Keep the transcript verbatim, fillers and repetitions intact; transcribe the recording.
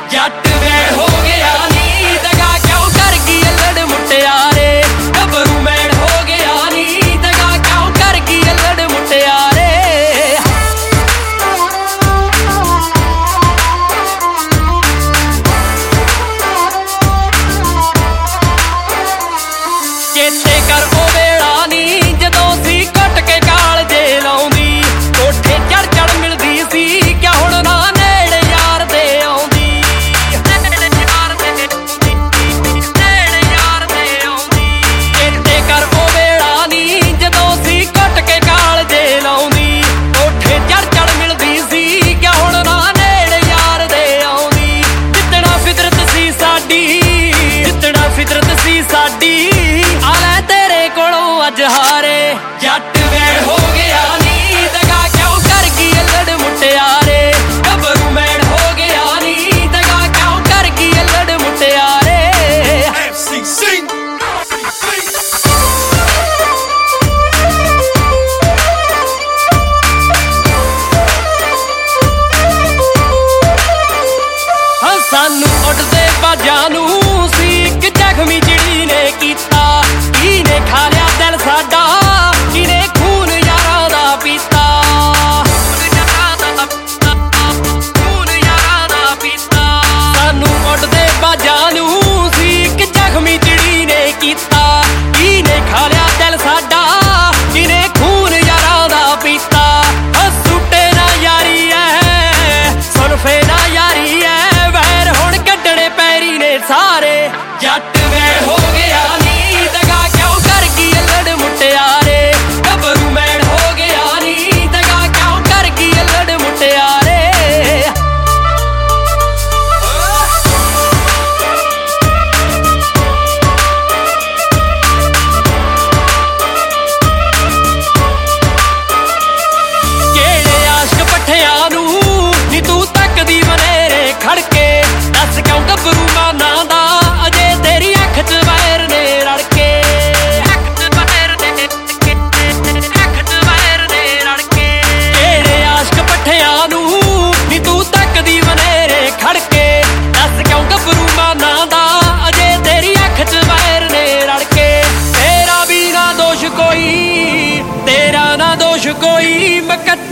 ਜੱਟ ਵੇੜ ਹੋ ਗਿਆ ਨੀ ਦਗਾ ਕਿਉਂ ਕਰ ਗਈ ਅਲੜ ਮੁਟਿਆਰੇ ਗੱਭਰੂ ਮੈੜ ਹੋ ਗਿਆ ਨੀ ਦਗਾ ਕਿਉਂ ਕਰ ਗਈ ਅਲੜ ਮੁਟਿਆਰੇ ਚੇਤੇ ਕਰ ਉਹ ਵੇਲਾ ਨੀ ਜਦੋਂ ਸੀ ਘੁੱਟ ਕੇ ਕਾਲ ਜੇ ਲਾਉਂਦੀ ਕੋਠੇ ਚੜ ਚੜ ਮਿਲਦੀ ਸੀ ਕਿਆ ਹੁਣ ਨਾ ਨੇੜੇ ਯਾਰ ਦੇ ਆਉਂਦੀ ਨੇੜੇ ਯਾਰ ਦੇ ਨੇੜੇ ਯਾਰ ਦੇ ਆਉਂਦੀ ਚੇਤੇ ਕਰ ਉਹ ਵੇਲਾ ਨੀ ਜਦੋਂ ਸੀ ਘੁੱਟ ਕੇ ਕਾਲ ਜੇ ਲਾਉਂਦੀ ਕੋਠੇ ਚੜ ਚੜ ਮਿਲਦੀ ਸੀ ਕਿਆ ਹੁਣ ਨਾ ਨੇੜੇ ਯਾਰ ਦੇ ਆਉਂਦੀ ਜਿੱਤਣਾ ਫਿਤਰਤ ਸੀ ਸਾਡੀ ਜਿੱਤਣਾ ਫਿਤਰਤ ਸੀ ਸਾਡੀ ਆਲੇ ਤੇਰੇ ਕੋਲੋਂ ਅੱਜ ਹਾਰੇ ਜੱਟ ਵੇੜ ਹੋ ਗਿਆ ਨੀ ਦਗਾ ਕਿਉਂ ਕਰ ਗਈ ਅਲੜ ਮੁਟਿਆਰੇ ਗੱਭਰੂ ਮੈੜ ਹੋ ਗਿਆ ਨੀ ਦਗਾ ਕਿਉਂ ਕਰ ਗਈ ਅਲੜ ਮੁਟਿਆਰੇ ਹਾਂ ਸਾਨੂੰ ਉੱਡਦੇ ਬਾਜਾਂ ਨੂੰ ਸੀ ਇੱਕ ਜ਼ਖਮੀ ਚਿੜੀ ਨੇ ਕੀਤਾ ਕਿਹਨੇ ਖਾ ਲਿਆ ਦਿਲ ਸਾਡਾ ਕਿਹਨੇ ਖੂਨ ਯਾਰਾਂ ਦਾ ਪੀਤਾ ਖੂਨ ਯਾਰਾਂ ਦਾ ਪੀਤਾ ਸਾਨੂੰ ਉੱਡਦੇ ਬਾਜਾਂ ਨੂੰ ਸੀ ਇੱਕ ਜ਼ਖਮੀ ਚਿੜੀ ਨੇ ਕੀਤਾ ਕਿਹਨੇ ਖਾ ਲਿਆ ਦਿਲ ਸਾਡਾ ਕਿਹਨੇ ਖੂਨ ਯਾਰਾਂ ਦਾ ਪੀਤਾ ਹੱਸੂਟੇ ਨਾ ਯਾਰੀ ਐ ਸੁਨਫੇ ਨਾ ਯਾਰੀ ਐ ਵੈਰ ਹੁਣ ਕੱਢਣੇ ਪੈਰੀ ਨੇ ਸਾਰੇ ਜੱਟ ਵੇੜ ਹੋ ਗਿਆ ਨੀ ਦਗਾ ਕਿਉਂ ਕਰ ਗਈ ਅਲੜ ਮੁਟਿਆਰੇ ਗੱਭਰੂ ਮੈੜ ਹੋ ਗਿਆ ਨੀ ਦਗਾ ਕਿਉਂ ਕਰ ਗਈ ਅਲੜ ਮੁਟਿਆਰੇ ਕਿਹੜੇ ਆਸ਼ਕ ਪੱਠਿਆਂ ਨੂੰ ਨੀ ਤੂੰ ਤੱਕਦੀ ਬਨੇਰੇ ਖੜ ਕੇ ਦੱਸ ਕਿਉਂ ਗੱਭਰੂ ਮਾਨਾ ਦਾ ਅਜੇ ਤੇਰੀ ਅੱਖ 'ਚ ਵੈਰ ਨੇ ਰਲ ਕੇ ਅੱਖ 'ਚ ਵੈਰ ਨੇ ਅੱਖ 'ਚ ਵੈਰ ਨੇ ਰਲ ਕੇ ਕਿਹੜੇ ਆਸ਼ਕ ਪੱਠਿਆਂ ਨੂੰ ਨੀ ਤੂੰ ਤੱਕਦੀ ਬਨੇਰੇ ਖੜ ਕੇ ਦੱਸ ਕਿਉਂ ਗੱਭਰੂ ਮਾਨਾ ਦਾ ਅਜੇ ਤੇਰੀ ਅੱਖ 'ਚ ਵੈਰ ਨੇ ਰਲ ਕੇ ਤੇਰਾ ਵੀ ਨਾ ਦੋਸ਼ ਕੋਈ ਤੇਰਾ ਨਾ ਦੋਸ਼ ਕੋਈ ਮੈਂ